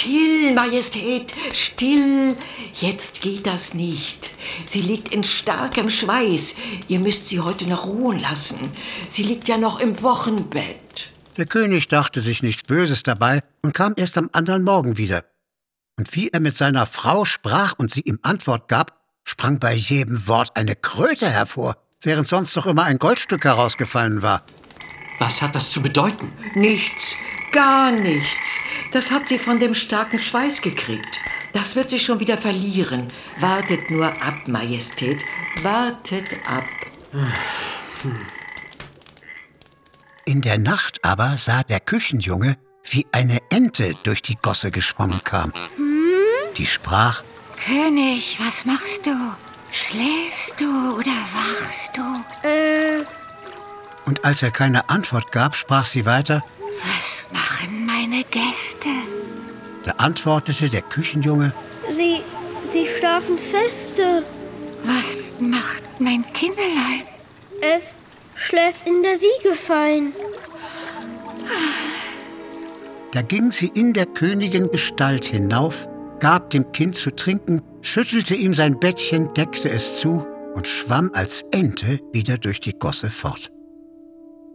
Still, Majestät, still. Jetzt geht das nicht. Sie liegt in starkem Schweiß. Ihr müsst sie heute noch ruhen lassen. Sie liegt ja noch im Wochenbett. Der König dachte sich nichts Böses dabei und kam erst am anderen Morgen wieder. Und wie er mit seiner Frau sprach und sie ihm Antwort gab, sprang bei jedem Wort eine Kröte hervor, während sonst doch immer ein Goldstück herausgefallen war. Was hat das zu bedeuten? Nichts, gar nichts. Das hat sie von dem starken Schweiß gekriegt. Das wird sie schon wieder verlieren. Wartet nur ab, Majestät. Wartet ab. In der Nacht aber sah der Küchenjunge, wie eine Ente durch die Gosse geschwommen kam. Die sprach: König, was machst du? Schläfst du oder wachst du? Und als er keine Antwort gab, sprach sie weiter: Was machen meine Gäste? Da antwortete der Küchenjunge: Sie schlafen feste. Was macht mein Kinderlein? Es schläft in der Wiege fein. Da ging sie in der Königin Gestalt hinauf, gab dem Kind zu trinken, schüttelte ihm sein Bettchen, deckte es zu und schwamm als Ente wieder durch die Gosse fort.